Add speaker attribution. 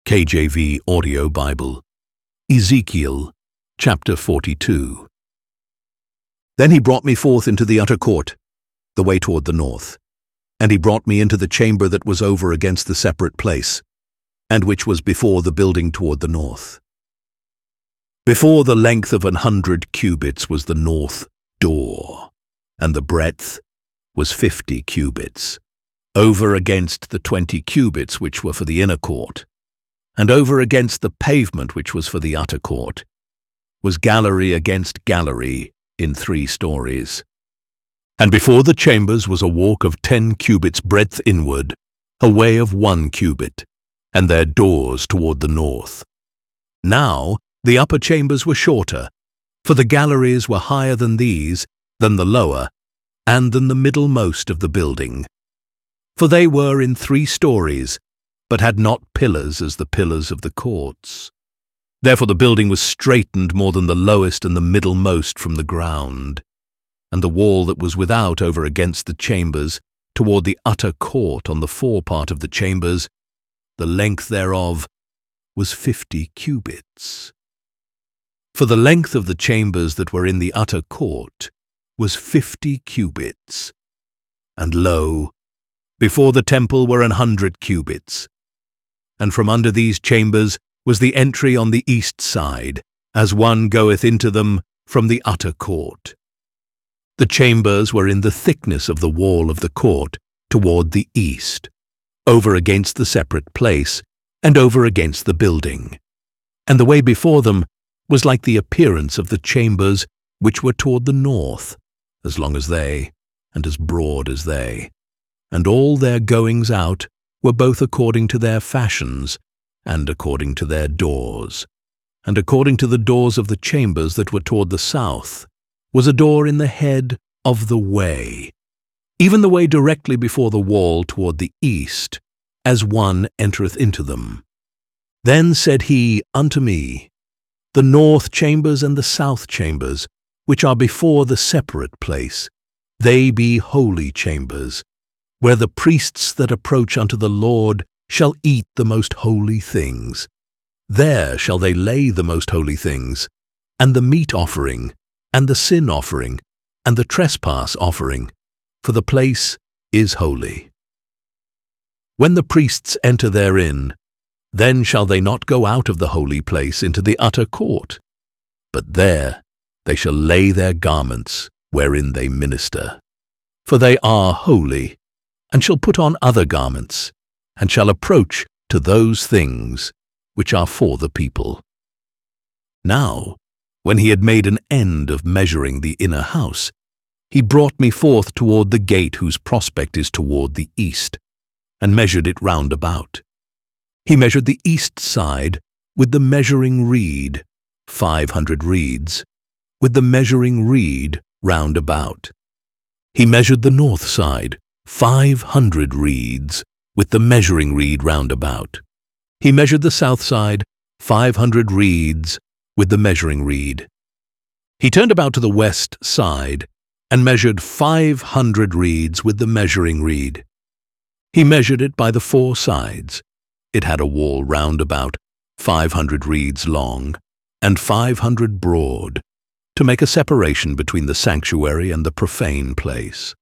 Speaker 1: KJV Audio Bible, Ezekiel, chapter 42. Then he brought me forth into the utter court, the way toward the north. And he brought me into the chamber that was over against the separate place, and which was before the building toward the north. Before the length of 100 cubits was the north door, and the breadth was 50 cubits, over against the 20 cubits which were for the inner court, and over against the pavement which was for the utter court, was gallery against gallery in 3 stories. And before the chambers was a walk of 10 cubits breadth inward, a way of 1 cubit, and their doors toward the north. Now the upper chambers were shorter, for the galleries were higher than these, than the lower, and than the middlemost of the building. For they were in 3 stories, but had not pillars as the pillars of the courts. Therefore the building was straitened more than the lowest and the middlemost from the ground. And the wall that was without over against the chambers, toward the utter court on the forepart of the chambers, the length thereof was 50 cubits. For the length of the chambers that were in the utter court was 50 cubits. And lo, before the temple were 100 cubits. And from under these chambers was the entry on the east side, as one goeth into them from the utter court. The chambers were in the thickness of the wall of the court toward the east, over against the separate place, and over against the building. And the way before them was like the appearance of the chambers which were toward the north, as long as they, and as broad as they. And all their goings out were both according to their fashions, and according to their doors. And according to the doors of the chambers that were toward the south, was a door in the head of the way, even the way directly before the wall toward the east, as one entereth into them. Then said he unto me, The north chambers and the south chambers, which are before the separate place, they be holy chambers, where the priests that approach unto the Lord shall eat the most holy things. There shall they lay the most holy things, and the meat offering, and the sin offering, and the trespass offering, for the place is holy. When the priests enter therein, then shall they not go out of the holy place into the utter court, but there they shall lay their garments wherein they minister. For they are holy, and shall put on other garments, and shall approach to those things which are for the people. Now, when he had made an end of measuring the inner house, he brought me forth toward the gate whose prospect is toward the east, and measured it round about. He measured the east side with the measuring reed, 500 reeds, with the measuring reed round about. He measured the north side, 500 reeds, with the measuring reed round about. He measured the south side, 500 reeds, with the measuring reed. He turned about to the west side, and measured 500 reeds with the measuring reed. He measured it by the 4 sides. It had a wall round about, 500 reeds long, and 500 broad, to make a separation between the sanctuary and the profane place.